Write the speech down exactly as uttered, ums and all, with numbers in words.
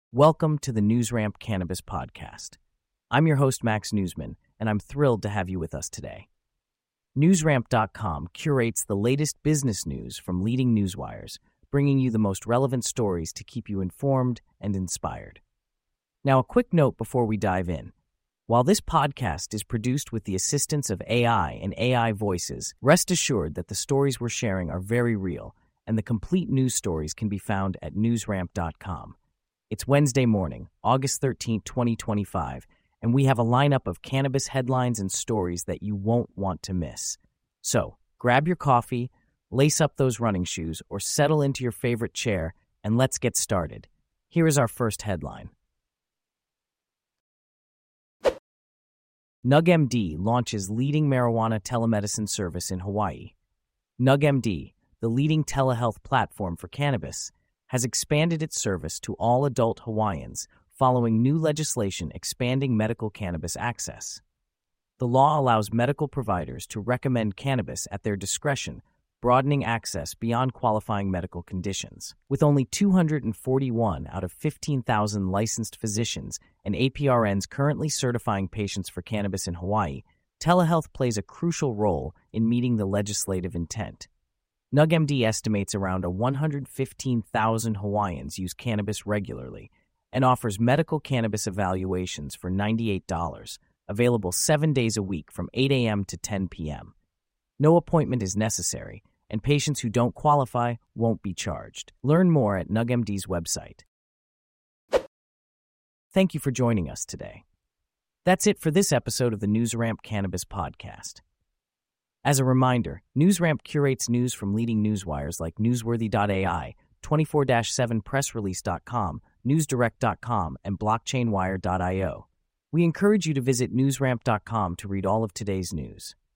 Welcome to the NewsRamp Cannabis Podcast. I'm your host, Max Newsman, and I'm thrilled to have you with us today. NewsRamp dot com curates the latest business news from leading newswires, bringing you the most relevant stories to keep you informed and inspired. Now, a quick note before we dive in. While this podcast is produced with the assistance of A I and A I voices, rest assured that the stories we're sharing are very real, and the complete news stories can be found at NewsRamp dot com. It's Wednesday morning, August thirteenth, twenty twenty-five, and we have a lineup of cannabis headlines and stories that you won't want to miss. So, grab your coffee, lace up those running shoes, or settle into your favorite chair, and let's get started. Here is our first headline. NugMD launches leading marijuana telemedicine service in Hawaii. NugMD, the leading telehealth platform for cannabis, has expanded its service to all adult Hawaiians following new legislation expanding medical cannabis access. The law allows medical providers to recommend cannabis at their discretion, broadening access beyond qualifying medical conditions. With only two hundred forty-one out of fifteen thousand licensed physicians and A P R Ns currently certifying patients for cannabis in Hawaii, telehealth plays a crucial role in meeting the legislative intent. NugMD estimates around one hundred fifteen thousand Hawaiians use cannabis regularly and offers medical cannabis evaluations for ninety-eight dollars, available seven days a week from eight a.m. to ten p.m. No appointment is necessary, and patients who don't qualify won't be charged. Learn more at NugMD's website. Thank you for joining us today. That's it for this episode of the NewsRamp Cannabis Podcast. As a reminder, NewsRamp curates news from leading newswires like Newsworthy dot A I, twenty-four seven Press Release dot com, NewsDirect dot com, and Blockchain Wire dot io. We encourage you to visit NewsRamp dot com to read all of today's news.